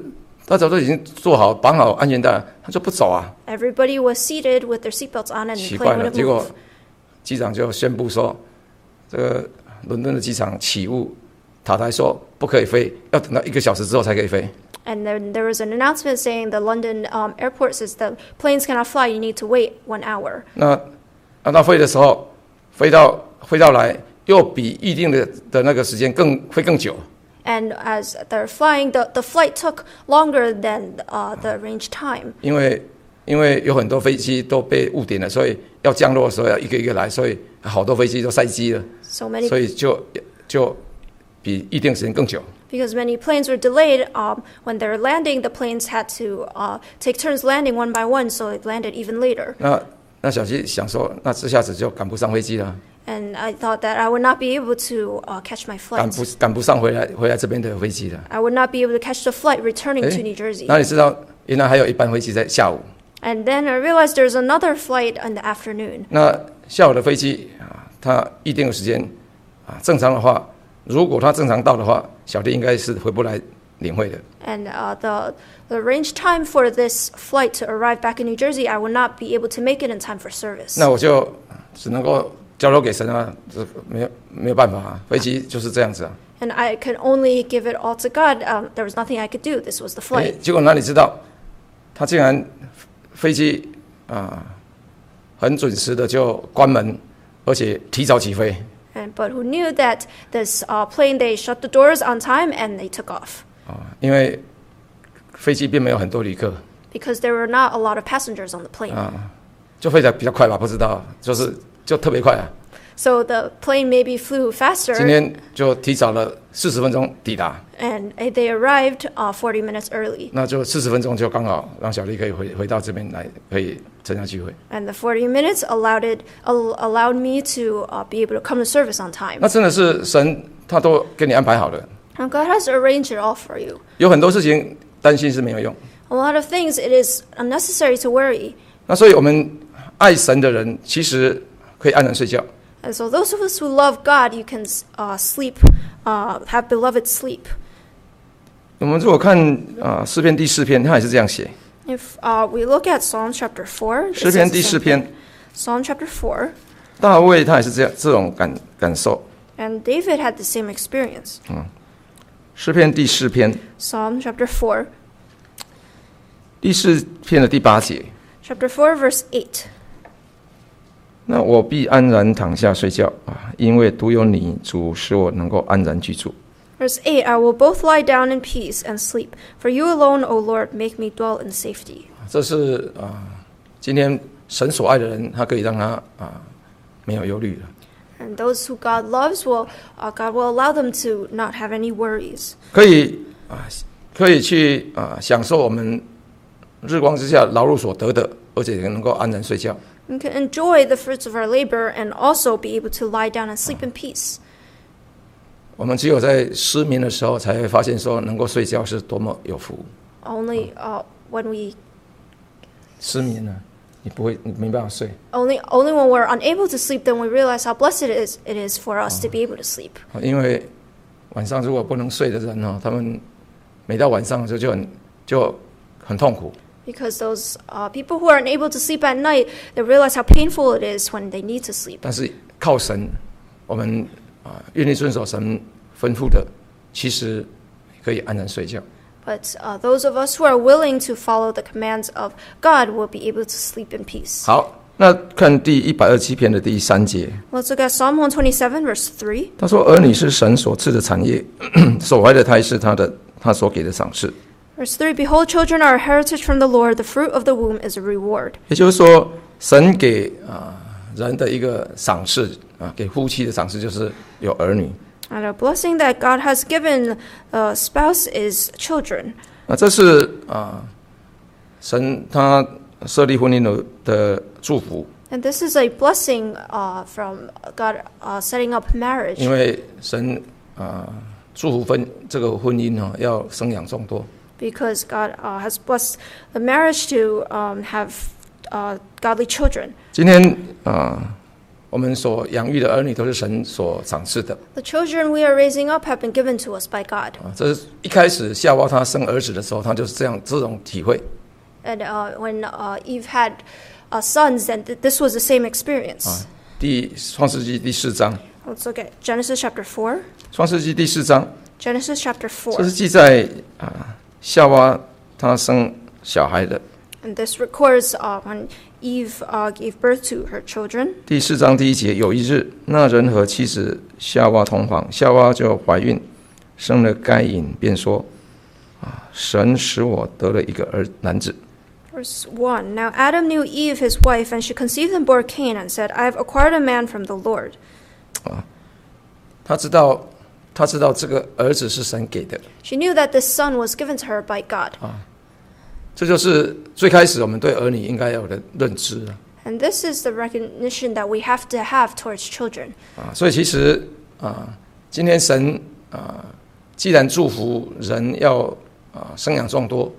大家都已经做好绑好安全带了，他就不走啊。 Everybody was seated with their seatbelts on, and 奇 the 怪 plane 了， wouldn't 结果 move. 机长就宣布说，这个伦敦的机场起雾，塔台说不可以飞，要等到一个小时之后才可以飞。 And then there was an announcement saying the London um, airport says the planes cannot fly. You need to wait one hour. 那按到飞的时候，飞到飞到来又比预定的的那个时间更会更久。 And as they're flying, the, the flight took longer than uh, the arranged time. 因为因为有很多飞机都被误点了，所以要降落的时候要一个一个来，所以好多飞机都塞机了， So many 所以就就比预定时间更久。 because many planes were delayed. Um, when they were landing, the planes had to uh, take turns landing one by one, so it landed even later. 那那小鸡想说，那这下子就赶不上飞机了， And I thought that I would not be able to uh, catch my 赶 flight. 不赶不上回来回来这边的飞机了。 I would not be able to catch the flight returning to New 诶 Jersey. 那你知道，原来还有一班飞机在下午。 And then I realized there's another flight in the afternoon. 那下午的飞机啊，它预定的时间啊，正常的话，如果它正常到的话，小弟应该是回不来领会的。 And uh, the, the arranged time for this flight to arrive back in New Jersey, I would not be able to make it in time for service. 那我就只能够交托给神啊，这没有没有办法啊，飞机就是这样子啊。 And I could only give it all to God. Um, there was nothing I could do. This was the 诶 flight. 结果哪里知道，他竟然飞机啊很准时的就关门，而且提早起飞。 And, but who knew that this uh, plane, they shut the doors on time and they took off. 啊，因为飞机并没有很多旅客 Because there were not a lot of passengers on the plane. 啊，就飞得比较快吧，不知道，就是就特别快啊。 So the plane maybe flew 今 faster, 天就提早了四十分钟抵达， and uh, they arrived uh, forty minutes early. 那就四十分钟就刚好让小丽可以回回到这边来，可以参加聚会。 And the forty minutes allowed it al- allowed me to uh, be able to come to service on time. 那真的是神他都给你安排好了， And God has arranged it all for you. 有很多事情担心是没有用。 A lot of things it is unnecessary to worry. 那所以我们爱神的人，其实可以安然睡觉。 And so those of us who love God, you can uh, sleep, uh, have beloved sleep. 我们如果看啊诗篇第四篇，他也是这样写。 If uh, we look at Psalm chapter four, it 诗篇 says the 第四 same 篇 thing.，Psalm chapter four, 大卫他也是这样这种感感受。 and David had the same experience. 诗篇第四篇， Psalm chapter four, 第四篇的第八节。 chapter four, verse eight. 那我必安然躺下睡觉啊，因为独有你，主使我能够安然居住。 Verse eight, I will both lie down in peace and sleep. For you alone, O Lord, make me dwell in safety. 这是啊，今天神所爱的人，他可以让他啊没有忧虑了， And those who God loves, will uh, God will allow them to not have any worries. 可以啊可以去啊享受我们日光之下劳碌所得的，而且能够安然睡觉。 We can enjoy the fruits of our labor and also be able to lie down and sleep in peace. 我们只有在失眠的时候，才会发现说能够睡觉是多么有福。 Only uh, when we 失眠了，你不会，你没办法睡。 only only when we're unable to sleep, then we realize how blessed it is it is for us to be able to sleep. 因为晚上如果不能睡的人哦，他们每到晚上的时候就很就很痛苦。 Because those uh, people who are unable to sleep at night, they realize how painful it is when they need to sleep. 但是靠神，我们啊愿意遵守神吩咐的，其实可以安然睡觉。 But uh, those of us who are willing to follow the commands of God will be able to sleep in peace. 好，那看第一百二十七篇的第三节， Let's look at Psalm one twenty-seven, verse three. 他说：“儿女是神所赐的产业，所怀的胎是他的他所给的赏赐。” Verse three, Behold, children are a heritage from the Lord. The fruit of the womb is a reward. 也就是说，神给啊、人的一个赏赐啊，给夫妻的赏赐就是有儿女。 And a blessing that God has given a spouse is children. 那这是啊、神他设立婚姻的的祝福， And this is a blessing uh, from God uh, setting up marriage. 因为神啊、祝福婚这个婚姻呢、要生养众多。 Because God uh, has blessed the marriage to um, have uh, godly children. 今天啊、 我们所养育的儿女都是神所赏赐的。 The children we are raising up have been given to us by God. 啊，这是一开始夏娃她生儿子的时候，她就是这样这种体会。 And uh, when uh, Eve had uh, sons, then th- this was the same experience. 啊，第创世纪第四章， Let's look at Genesis chapter four. 创世纪第四章， Genesis chapter 这 four. 是记载啊夏娃她生小孩的。 And this records uh, when Eve uh, gave birth to her children. 第四章第一节，有一日，那人和妻子夏娃同房，夏娃就怀孕，生了该隐，便说：啊，神使我得了一个儿男子。 Verse one. Now Adam knew Eve his wife, and she conceived and bore Cain, and said, I have acquired a man from the Lord. 他知道，他知道这个儿子是神给的。 She knew that this son was given to her by God. 这就是最开始我们对儿女应该有的认知啊。 And this is the recognition that we have to have towards children. 啊，所以其实啊，今天神啊，既然祝福人要啊生养众多，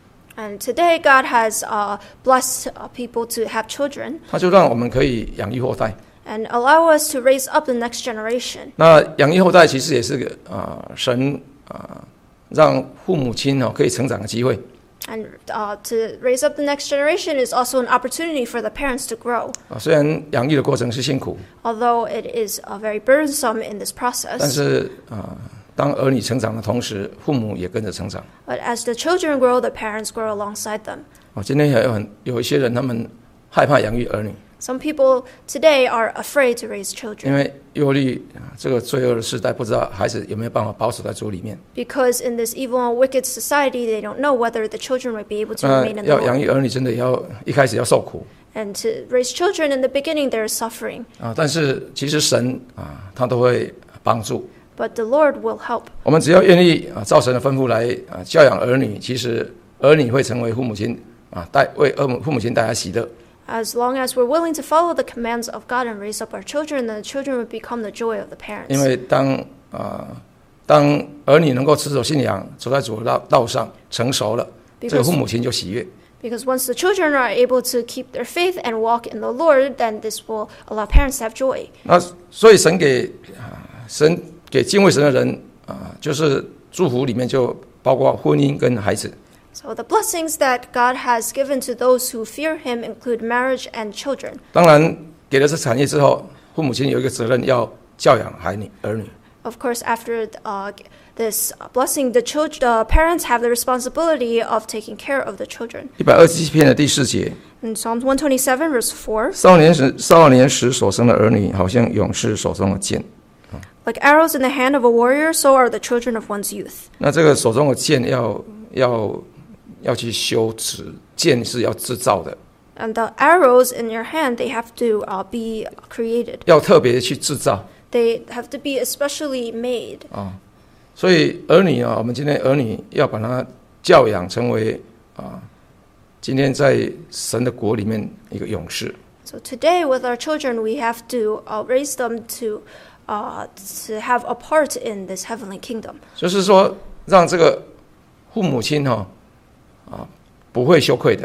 And today God has uh, blessed uh, people to have children 他就让我们可以养育后代。 and allow us to raise up the next generation. 那养育后代其实也是个啊神啊让父母亲哦可以成长的机会。 And uh, to raise up the next generation is also an opportunity for the parents to grow. 啊，虽然养育的过程是辛苦， Although it is uh, very burdensome in this 但 process, 是啊，当儿女成长的同时，父母也跟着成长。 but as the children grow, the parents grow alongside them. 啊，今天还有很有一些人，他们害怕养育儿女， Some people today are afraid to raise 因 children 为忧虑啊这个罪恶的时代，不知道孩子有没有办法保守在主里面。 because in this evil and wicked society, they don't know whether the children will be able to 那 remain in the 要养 Lord. 育儿女，真的要一开始要受苦 And to raise children in the beginning, there is suffering, 啊，但是其实神啊，他都会帮助。 but the Lord will help. 我们只要愿意啊，照神的吩咐来啊教养儿女，其实儿女会成为父母亲啊带为儿母父母亲带来喜乐。 As long as we're willing to follow the commands of God and raise up our children, then the children will become the joy of the 因 parents. 为当啊当儿女能够持守信仰，走在主的道道上成熟了，这个父 Because, 母亲就喜悦。 because once the children are able to keep their faith and walk in the Lord, then this will allow parents to have joy. 那所以神给啊神给敬畏神的人啊，就是祝福里面就包括婚姻跟孩子。 So the blessings that God has given to those who fear Him include marriage and children. 当然，给了这产业之后，父母亲有一个责任要教养孩女儿女。 Of course, after uh, this blessing, the children, the parents have the responsibility of taking care of the children. 一百二十七篇的第四节， In Psalms one twenty-seven, verse four, 少年时少年时所生的儿女，好像勇士手中的剑。 like arrows in the hand of a warrior, so are the children of one's youth. 那这个手中的剑要要要去修持，剑是要制造的， And the arrows in your hand, they have to uh, be created. 要特别去制造 They have to be especially made. 啊。所以儿女啊，我们今天儿女要把他教养成为啊，今天在神的国里面一个勇士。 So today, with our children, we have to uh, raise them to uh, to have a part in this heavenly kingdom. 就是说，让这个父母亲哈啊不会羞愧的。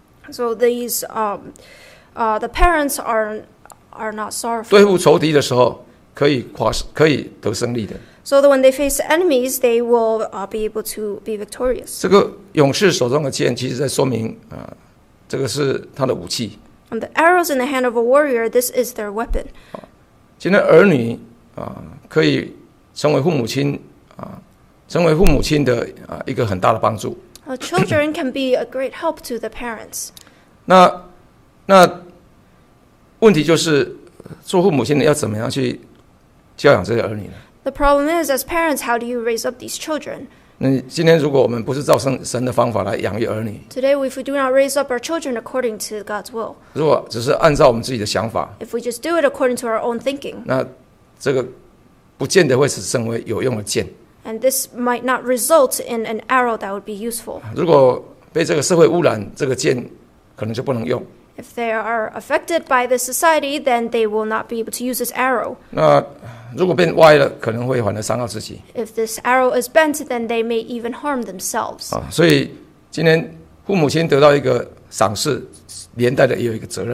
So these um, uh, the parents are are not 对 sorrowful. 付仇敌的时候，可以夸可以得胜利的。 So that when they face enemies, they will uh, be able to be victorious. 这个勇士手中的剑，其实在说明啊，这个是他的武器。 And the arrows in the hand of a warrior, this is their weapon. 今天儿女啊，可以成为父母亲啊，成为父母亲的啊一个很大的帮助。 Uh, children can be a great help to the parents. 那那问题就是，做父母亲的要怎么样去教养这些儿女呢？ The problem is, as parents, how do you raise up these children? 那今天如果我们不是照神神的方法来养育儿女， Today, if we do not raise up our children according to God's will, 如果只是按照我们自己的想法， if we just do it according to our own thinking, 那这个不见得会成为有用的剑。 and this might not result in an arrow that would be useful. 如果被这个社会污染，这个剑可能就不能用。 If they are affected by the society, then they will not be able to use this arrow. 那如果变歪了，可能会反而伤到自己 If this arrow is bent, then they may even harm themselves. 啊。所以今天父母亲得到一个赏识，连带的也有一个责任。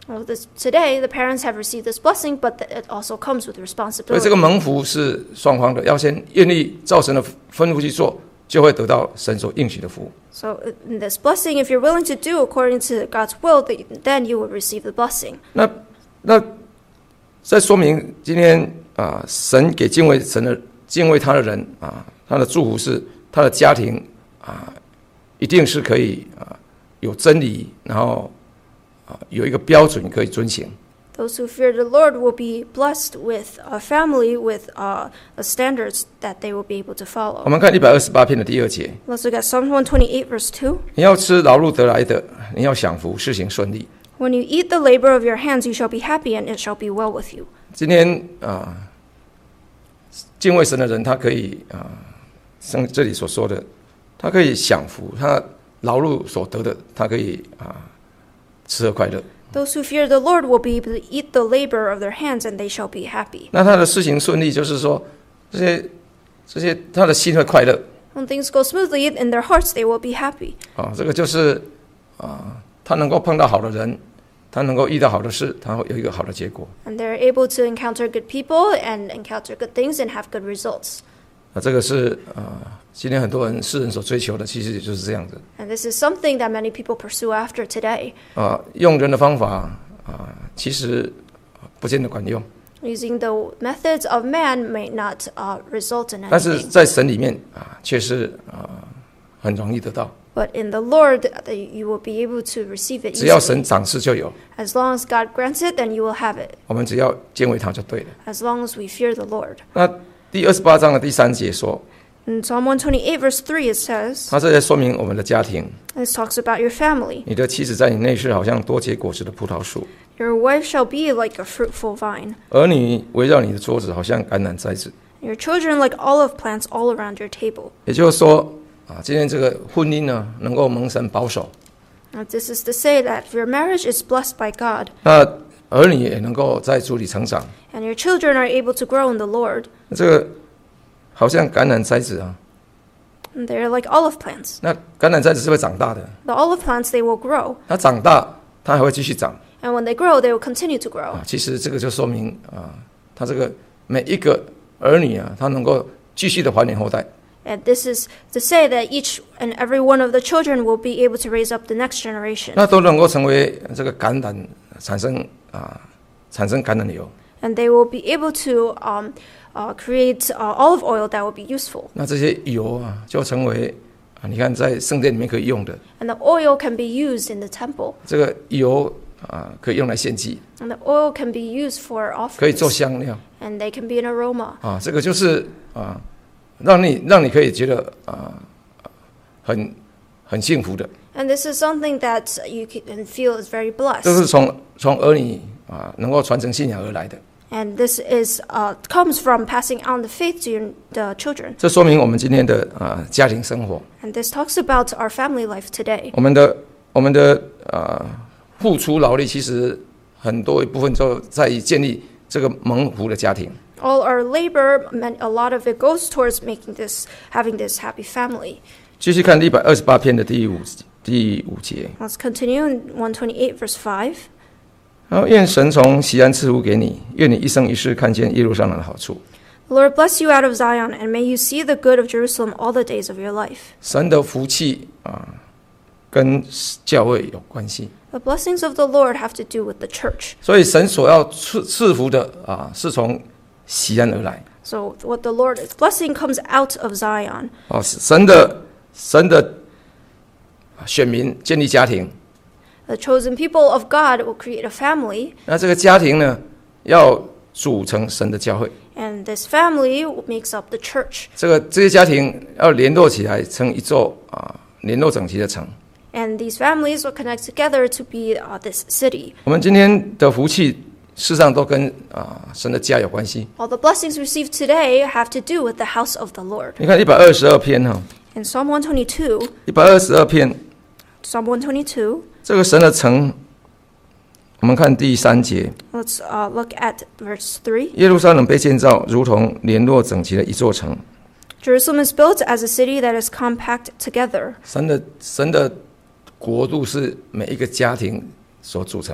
Well, this, today, the parents have received this blessing, but it also comes with 所以 responsibility. 这个蒙福是双方的，要先愿意照神的吩咐去做，就会得到神所应许的福。 So in this blessing, if you're willing to do according to God's will, then you will receive the blessing. 那那再说明今天啊，神给敬畏神的敬畏他的人啊，他的祝福是他的家庭啊，一定是可以啊有真理，然后啊有一个标准可以遵行。 Those who fear the Lord will be blessed with a family with uh, the standards that they will be able to 我 follow. 们看一百二十八篇的第二节， Let's look at Psalm one twenty-eight, verse two. 你要吃劳碌得来的，你要享福，事行顺利。 When you eat the labor of your hands, you shall be happy, and it shall be well with you. 今天啊，敬畏神的人，他可以啊，像这里所说的，他可以享福，他劳碌所得的，他可以啊吃喝快乐。 Those who fear the Lord will be able to eat the labor of their hands, and they shall be happy. 那他的事情顺利，就是说这些这些他的心会快乐 When things go smoothly in their hearts, they will be happy. 啊，这个就是啊，他能够碰到好的人，他能够遇到好的事，他会有一个好的结果。 And they're able to encounter good people and encounter good things and have good results. 啊，这个是啊，今天很多人世人所追求的，其实也就是这样子 And this is something that many people pursue after today. 啊，用人的方法啊，其实不见得管用。 Using the methods of man may not uh, result in 但是 anything. 在神里面啊，却是啊很容易得到， But in the Lord, uh, you will be able to receive it 只要 easily. 神赏赐就有， As long as God grants it, then you will have it. 我们只要敬畏他就对了。 As long as we fear the Lord. 那第二十八章的第三节说， In Psalm one twenty-eight, verse three, it says, 他这在说明我们的家庭， this talks about your family. 你的妻子在你内室好像多结果实的葡萄树， Your wife shall be like a fruitful vine. 儿女围绕你的桌子好像橄榄栽子。 Your children like olive plants all around your table. 也就是说啊，今天这个婚姻呢，能够蒙神保守， Now, this is to say that your marriage is blessed by God, 那儿女也能够在主里成长。 and your children are able to grow in the Lord. 这个好像橄榄栽子啊， And they're like olive plants. 那橄榄栽子是会长大的， The olive plants, they will grow. 它长大，它还会继续长。 And when they grow, they will continue to grow. 啊，其实这个就说明啊，他这个每一个儿女啊，他能够继续的繁衍后代。 And this is to say that each and every one of the children will be able to raise up the next generation. 那都能够成为这个橄榄产生啊，产生橄榄油。 And they will be able to um, uh, create uh, olive oil that will be useful. 那这些油啊，就成为啊，你看在圣殿里面可以用的 And the oil can be used in the temple. 这个油啊，可以用来献祭， And the oil can be used for 可以做 offerings. 香料 And they can be an aroma. 啊。这个就是啊，让你让你可以觉得啊，很很幸福的。 And this is something that you can feel is very 这是 blessed. 从从儿女啊能够传承信仰而来的。 And this is uh, comes from passing on the faith to your, the children. 这说明我们今天的啊家庭生活， And this talks about our family life today. 我们的我们的啊付出劳力，其实很多一部分都在于建立这个蒙福的家庭。 All our labor, meant a lot of it goes towards making this, having this happy family. 继续看一百二十八篇的第五第五节， Let's continue in one twenty-eight, verse five. 然后愿神从西安赐福给你，愿你一生一世看见耶路撒冷的好处。 The Lord bless you out of Zion, and may you see the good of Jerusalem all the days of your life. 神的福气啊，跟教会有关系， The blessings of the Lord have to do with the church. 所以神所要赐赐福的啊，是从西安而来 So what the Lord is blessing comes out of Zion. 啊，神的神的选民建立家庭。 The chosen people of God will create a family, 那这个家庭呢，要组成神的教会。 and this family makes up the church. 这个这些家庭要联络起来，成一座啊联络整齐的城。 And these families will connect together to be uh, this city. 我们今天的福气，事实上都跟啊神的家有关系。 All the blessings received today have to do with the house of the Lord. 你看一百二十二篇哈， In Psalm one twenty-two, 一百二十二篇 Psalm one twenty-two, 这个神的城，我们看第三节， let's uh, look at verse three. 耶路撒冷被建造，如同联络整齐的一座城。 Jerusalem is built as a city that is compact together. 神的神的国度是每一个家庭所组成的。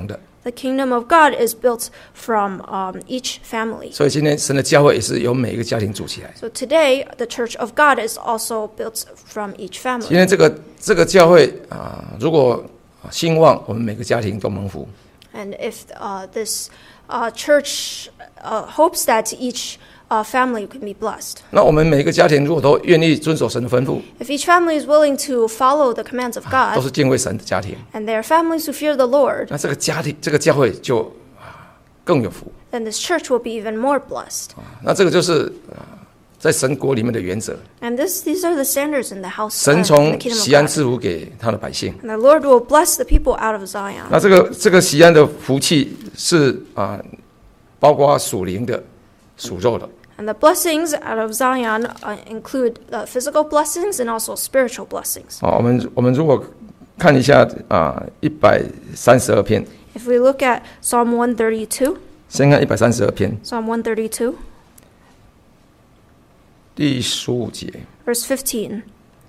The kingdom of God is built from um, each family. 所以今天神的教会也是由每一个家庭组起来。 So today, the church of God is also built from each 今 family. 天这个这个教会啊、如果兴旺，我们每个家庭都蒙福。 And if uh, this uh, church uh, hopes that each uh, family can be blessed. 那我们每个家庭如果都愿意遵守神的吩咐， If each family is willing to follow the commands of 都 God, 是敬畏神的家庭， and they are families who fear the Lord, 那这个家庭这个教会就啊更有福。 then this church will be even more blessed. 那这个就是啊在神国里面的原则。 And this, these are the standards in the house, uh, 神 in the 从 kingdom 西安 of God. 赐福给他的百姓。 And the Lord will bless the people out of Zion. 那这个这个西安的福气是啊，包括属灵的、属肉的。 And the blessings out of Zion uh, include uh, physical blessings and also spiritual blessings. 哦，我们我们如果看一下啊，一百三十二篇， If we look at Psalm one thirty-two, 先看一百三十二篇 Psalm one thirty-two, 第十五节、 verse fifteen.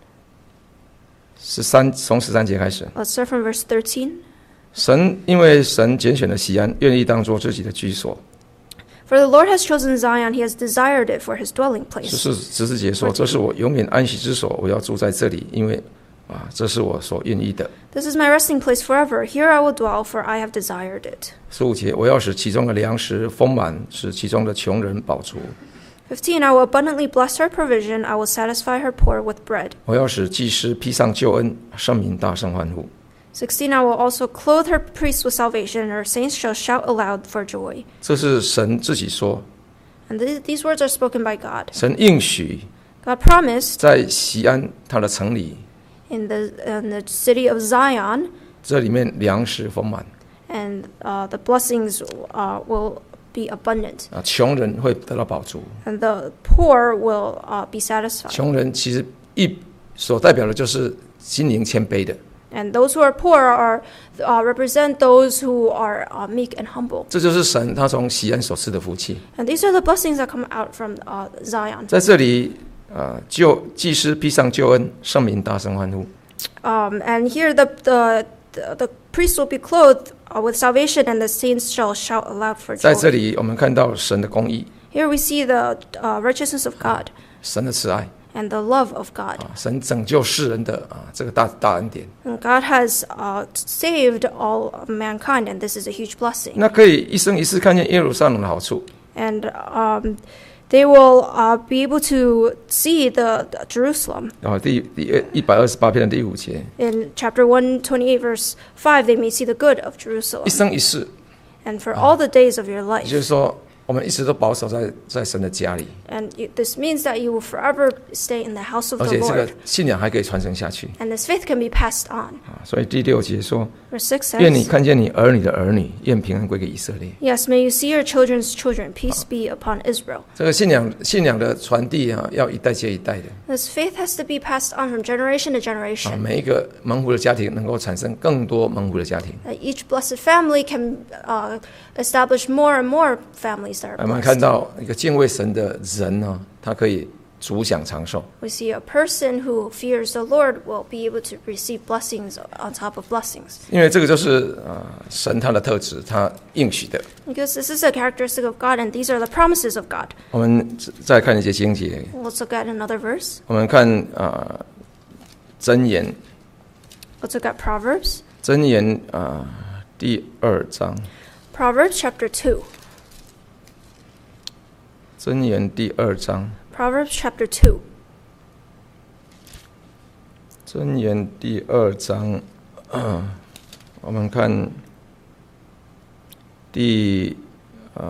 十三，从十三节开始。 Let's start from verse thirteen. 神因为神拣选了西安，愿意当作自己的居所。 For the Lord has chosen Zion, he has desired it for his dwelling 十 place. 四十四节说：“这是我永远安息之所，我要住在这里，因为啊，这是我所愿意的。” This is my resting place forever. Here I will dwell, for I have desired it. 十五节，我要使其中的粮食丰满，使其中的穷人饱足。 fifteen. I will abundantly bless her provision. I will satisfy her poor with bread. 我要使祭司披上救恩，圣民大声欢呼。 sixteen. I will also clothe her priests with salvation, and her saints shall shout aloud for joy. 这是神自己说， And th- these words are spoken by God. 神应许 God promised 在西安他的城里， in the in the city of Zion, 这里面粮食丰满 and uh, the blessings uh, will be abundant, 啊，穷人会得到饱足。 and the poor will uh, be satisfied. 穷人其实一所代表的就是心灵谦卑的， And those who are poor are uh, represent those who are uh, meek and humble. 这就是神他从西安所赐的福气。 And these are the blessings that come out from uh, Zion. 在这里，啊，救祭司披上救恩，圣民大声欢呼。 Um, and here the, the, the, the priest will be clothed uh, with salvation, and the saints shall shout aloud for 在这 joy. 里，我们看到神的公义， Here we see the uh, righteousness of God 神的慈爱 and the love of God. 啊，神拯救世人的啊这个大大恩典。 And God has uh, saved all of mankind, and this is a huge blessing. 那可以一生一世看见耶路撒冷的好处。 And um, they will uh, be able to see the, the Jerusalem. 然后第第一百二十八篇的第五节， In chapter one twenty-eight, verse five, they may see the good of Jerusalem. 一生一世， And for all the days of your 也就 life. 是说，我们一直都保守在在神的家里， And you, this means that you will forever stay in the house of 而 the 且这个 Lord. 信仰还可以传承下去 And this faith can be passed on. 啊。所以第六节说， Verse six 愿你 says, 看见你儿女的儿女，愿平安归给以色列。 Yes, may you see your children's children. Peace be upon Israel. 这个信仰信仰的传递啊，要一代接一代的 This faith has to be passed on from generation to 啊， generation. 每一个蒙福的家庭能够产生更多蒙福的家庭。 That each blessed family can uh, establish more and more families that are 我们看 blessed. 到一个敬畏神的人呢，他可以主享长寿。 We see a person who fears the Lord will be able to receive blessings on top of blessings. 因为这个就是啊、呃神他的特质，他应许的。 Because this is a characteristic of God, and these are the promises of God. 我们再看一些经节， Let's look at another verse. 我们看啊箴言， Let's look at Proverbs. 箴言啊、第二章， Proverbs chapter two. 箴言第二章， Proverbs chapter two. 箴言第二章，呃我们看第呃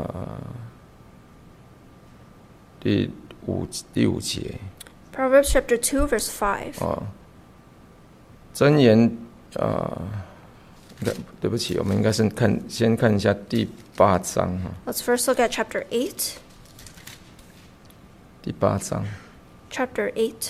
第五第五节 Proverbs chapter two, verse five. 啊，箴言啊，应该对不起，我们应该是看先看一下第八章哈， Let's first look at chapter eight. 第八章 Chapter eight.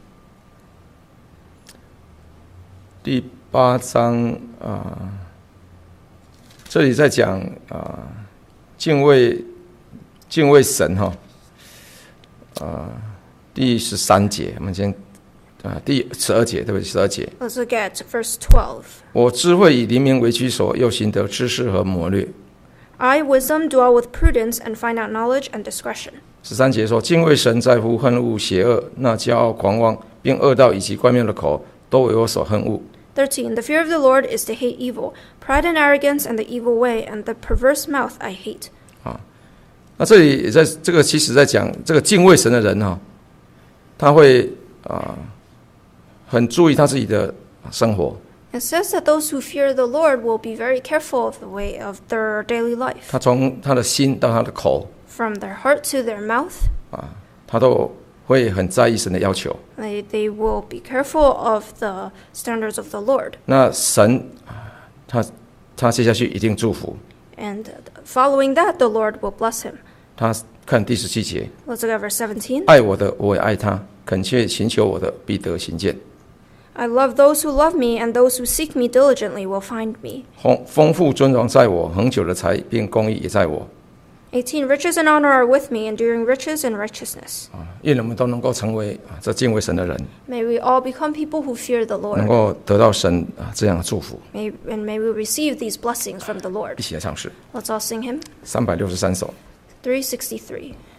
第八章啊，这里在讲啊敬畏敬畏神哈，啊第十三节，我们先啊，第十二节，对不起，十二节。 Let's look at verse twelve. 我智慧以灵明为居所，又行得知识和谋略。 I, wisdom, dwell with prudence and find out knowledge and discretion. 十三节说，敬畏神在乎恨恶邪恶，那骄傲狂妄并恶道以及乖谬的口，都为我所恨恶。 thirteen. The fear of the Lord is to hate evil, pride and arrogance and the evil way, and the perverse mouth I hate. 啊，那这里在这个其实在讲这个敬畏神的人哈、啊，他会啊很注意他自己的生活。 It says that those who fear the Lord will be very careful of the way of their daily life. 他从他的心到他的口 From their heart to their mouth, 啊，他都会很在意神的要求。 they, they will be careful of the standards of the Lord. 那神他他接下去一定祝福。 And following that, the Lord will bless him. 他看第十七节， Let's look at verse seventeen. 爱我的我也爱他，恳切寻求我的必得行见。 I love those who love me, and those who seek me diligently will find me. 丰丰富尊荣在我，恒久的财并公义也在我。 eighteen. Riches and honor are with me, enduring riches and righteousness. 啊，愿我们都能够成为啊这敬畏神的人， May we all become people who fear the 能 Lord. 够得到神啊这样的祝福。 May, and may we receive these blessings from the Lord. 一起来唱诗 Let's all sing him. 三百六十三首。 three sixty-three.